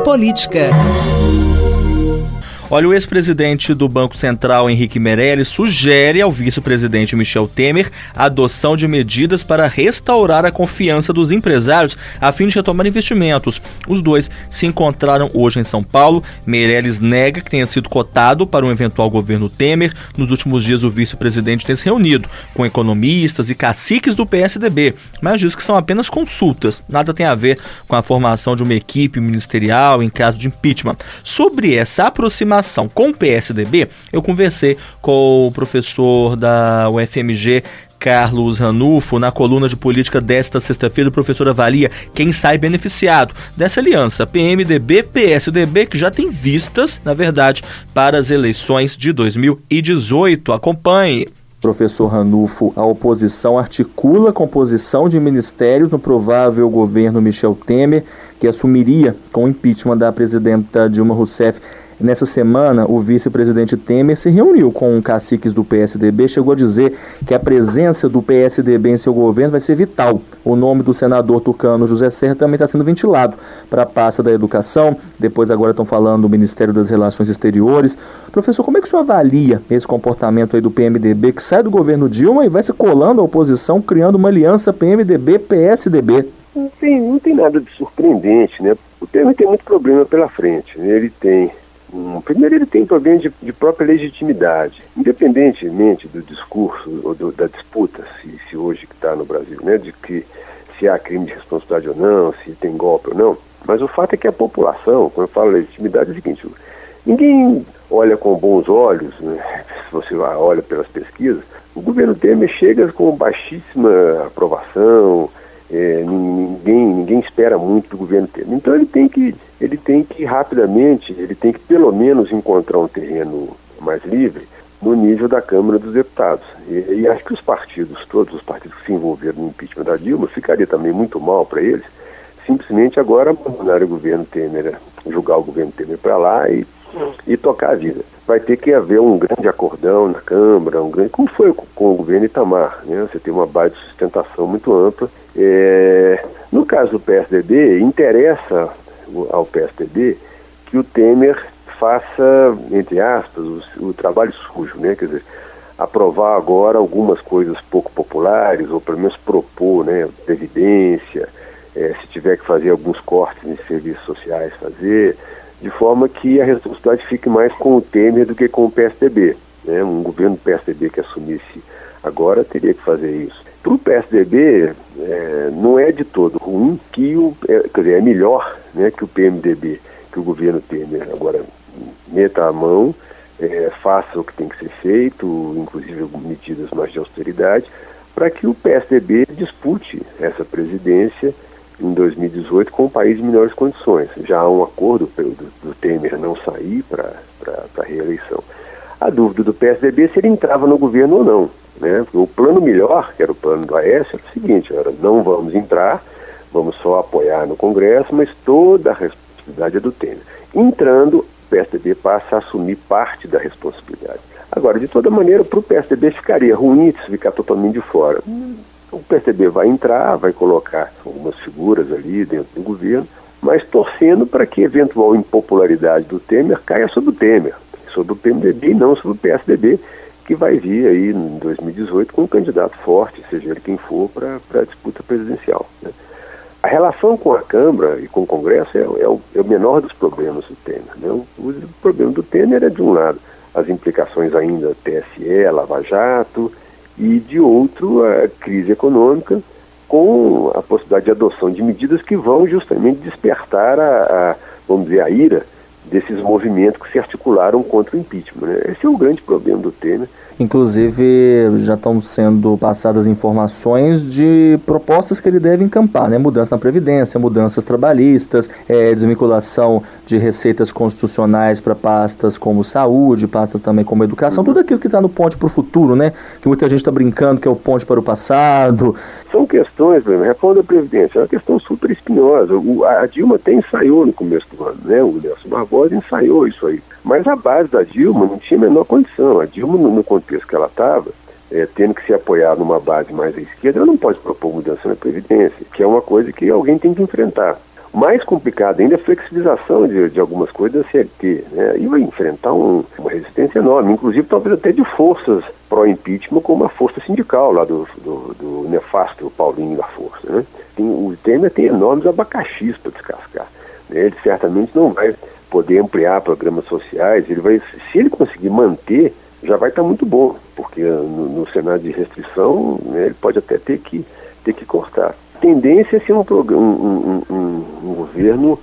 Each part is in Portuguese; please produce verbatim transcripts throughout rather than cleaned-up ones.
Política. Olha, o ex-presidente do Banco Central, Henrique Meirelles, sugere ao vice-presidente Michel Temer a adoção de medidas para restaurar a confiança dos empresários a fim de retomar investimentos. Os dois se encontraram hoje em São Paulo. Meirelles nega que tenha sido cotado para um eventual governo Temer. Nos últimos dias, o vice-presidente tem se reunido com economistas e caciques do P S D B, mas diz que são apenas consultas. Nada tem a ver com a formação de uma equipe ministerial em caso de impeachment. Sobre essa aproximação com o P S D B, eu conversei com o professor da U F M G, Carlos Ranulfo, na coluna de política desta sexta-feira. O professor avalia quem sai beneficiado dessa aliança P M D B P S D B, que já tem vistas, na verdade, para as eleições de dois mil e dezoito. Acompanhe. Professor Ranulfo, a oposição articula a composição de ministérios no provável governo Michel Temer, que assumiria com o impeachment da presidenta Dilma Rousseff. Nessa semana, o vice-presidente Temer se reuniu com caciques do P S D B, chegou a dizer que a presença do P S D B em seu governo vai ser vital. O nome do senador tucano José Serra também está sendo ventilado para a pasta da educação, depois agora estão falando do Ministério das Relações Exteriores. Professor, como é que o senhor avalia esse comportamento aí do P M D B, que sai do governo Dilma e vai se colando à oposição, criando uma aliança P M D B P S D B? Não tem, não tem nada de surpreendente, né? O Temer tem muito problema pela frente, né? Ele tem Um, primeiro, ele tem problema de, de própria legitimidade, independentemente do discurso ou do, da disputa, se, se hoje que está no Brasil, né, de que se há crime de responsabilidade ou não, se tem golpe ou não. Mas o fato é que a população, quando eu falo legitimidade, é o seguinte: ninguém olha com bons olhos, né, se você olha pelas pesquisas, o governo Temer chega com baixíssima aprovação. É, ninguém, ninguém espera muito do governo Temer. Então ele tem que, ele tem que rapidamente, ele tem que pelo menos encontrar um terreno mais livre no nível da Câmara dos Deputados. E, e acho que os partidos, todos os partidos que se envolveram no impeachment da Dilma, ficaria também muito mal para eles, simplesmente agora abandonar o governo Temer, julgar o governo Temer para lá e, e tocar a vida. Vai ter que haver um grande acordão na Câmara, um grande, como foi com o governo Itamar, né? Você tem uma base de sustentação muito ampla. É, no caso do P S D B, interessa ao P S D B que o Temer faça, entre aspas, o, o trabalho sujo, né? Quer dizer, aprovar agora algumas coisas pouco populares, ou pelo menos propor, né, previdência, é, se tiver que fazer alguns cortes em serviços sociais, fazer, de forma que a responsabilidade fique mais com o Temer do que com o P S D B. Né? Um governo do P S D B que assumisse agora teria que fazer isso. Para o P S D B, é, não é de todo ruim que o, é, quer dizer, é melhor, né, que o P M D B, que o governo Temer agora meta a mão, é, faça o que tem que ser feito, inclusive medidas mais de austeridade, para que o P S D B dispute essa presidência em dois mil e dezoito com o país em melhores condições. Já há um acordo do, do Temer não sair para a reeleição. A dúvida do P S D B é se ele entrava no governo ou não. Né? O plano melhor, que era o plano do Aécio, era o seguinte: era, não vamos entrar, vamos só apoiar no Congresso, mas toda a responsabilidade é do Temer. Entrando, o P S D B passa a assumir parte da responsabilidade. Agora, de toda maneira, para o P S D B ficaria ruim se ficar totalmente de fora. O P S D B vai entrar, vai colocar algumas figuras ali dentro do governo, mas torcendo para que eventual impopularidade do Temer caia sobre o Temer, sobre o P M D B e não sobre o P S D B, que vai vir aí em dois mil e dezoito com um candidato forte, seja ele quem for, para a disputa presidencial. Né? A relação com a Câmara e com o Congresso é, é, o, é o menor dos problemas do Temer. Né? O, o problema do Temer é, de um lado, as implicações ainda T S E, Lava Jato, e de outro, a crise econômica, com a possibilidade de adoção de medidas que vão justamente despertar a, a vamos dizer, a ira desses movimentos que se articularam contra o impeachment. Né? Esse é o grande problema do Temer. Inclusive, já estão sendo passadas informações de propostas que ele deve encampar, né? Mudança na Previdência, mudanças trabalhistas, é, desvinculação de receitas constitucionais para pastas como saúde, pastas também como educação, uhum. Tudo aquilo que está no ponte para o futuro, né? Que muita gente está brincando que é o ponte para o passado. São questões, por exemplo, reforma da Previdência, é uma questão super espinhosa. O, a Dilma até ensaiou no começo do ano, né? O Nelson Barbosa ensaiou isso aí. Mas a base da Dilma não tinha a menor condição. A Dilma, no, no contexto que ela estava, é, tendo que se apoiar numa base mais à esquerda, ela não pode propor mudança na Previdência, que é uma coisa que alguém tem que enfrentar. Mais complicado ainda é a flexibilização de, de algumas coisas da C L T, né? E vai enfrentar um, uma resistência enorme, inclusive talvez até de forças pró-impeachment, como a força sindical lá do, do, do nefasto Paulinho da Força, né? Tem, o Temer tem enormes abacaxis para descascar, né? Ele certamente não vai poder ampliar programas sociais, ele vai, se ele conseguir manter, já vai estar muito bom, porque no, no cenário de restrição, né, ele pode até ter que, ter que cortar. A tendência é ser um, um, um, um, um governo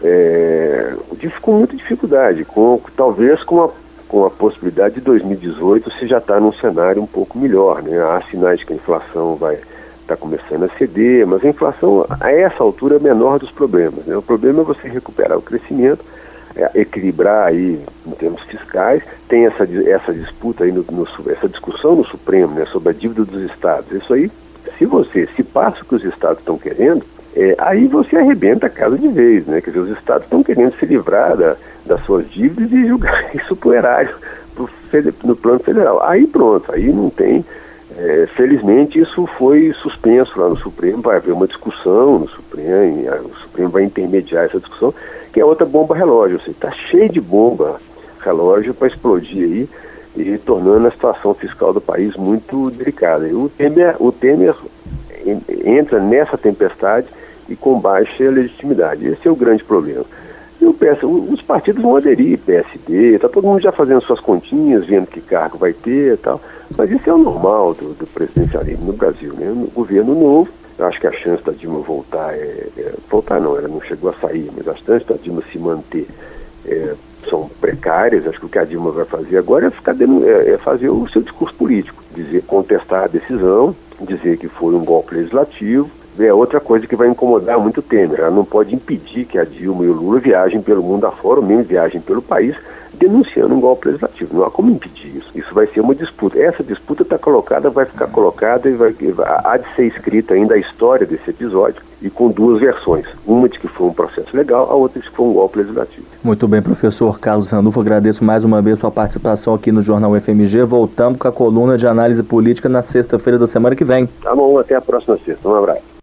é, com muita dificuldade, com, talvez com a, com a possibilidade de dois mil e dezoito se já está num cenário um pouco melhor, né? Há sinais que a inflação vai estar tá começando a ceder, mas a inflação a essa altura é a menor dos problemas, né? O problema é você recuperar o crescimento, é, equilibrar aí em termos fiscais. Tem essa, essa disputa aí, no, no, essa discussão no Supremo, né, sobre a dívida dos estados. Isso aí, se você, se passa o que os estados estão querendo, é, aí você arrebenta a casa de vez, né? Quer dizer, os estados estão querendo se livrar da, das suas dívidas e jogar isso para o erário, pro, no plano federal. Aí pronto, aí não tem... É, felizmente isso foi suspenso lá no Supremo, vai haver uma discussão no Supremo, o Supremo vai intermediar essa discussão, que é outra bomba relógio. Ou seja, está cheio de bomba relógio para explodir aí, e tornando a situação fiscal do país muito delicada. E o Temer, o Temer entra nessa tempestade e com baixa legitimidade. Esse é o grande problema. E o P S, os partidos vão aderir, P S D, está todo mundo já fazendo suas continhas, vendo que cargo vai ter e tal, mas isso é o normal do, do presidencialismo no Brasil, né? No governo novo, eu acho que a chance da Dilma voltar, é, é, voltar não, ela não chegou a sair, mas as chances da Dilma se manter é, são precárias. Acho que o que a Dilma vai fazer agora é, ficar denu- é, é fazer o seu discurso político, dizer, contestar a decisão, dizer que foi um golpe legislativo. É outra coisa que vai incomodar muito o Temer. Ela não pode impedir que a Dilma e o Lula viajem pelo mundo afora, ou mesmo viajem pelo país, denunciando um golpe legislativo. Não há como impedir isso. Isso vai ser uma disputa. Essa disputa está colocada, vai ficar colocada e vai, há de ser escrita ainda a história desse episódio, e com duas versões. Uma de que foi um processo legal, a outra de que foi um golpe legislativo. Muito bem, professor Carlos Randolfo, agradeço mais uma vez sua participação aqui no Jornal F M G. Voltamos com a coluna de análise política na sexta-feira da semana que vem. Tá bom, até a próxima sexta. Um abraço.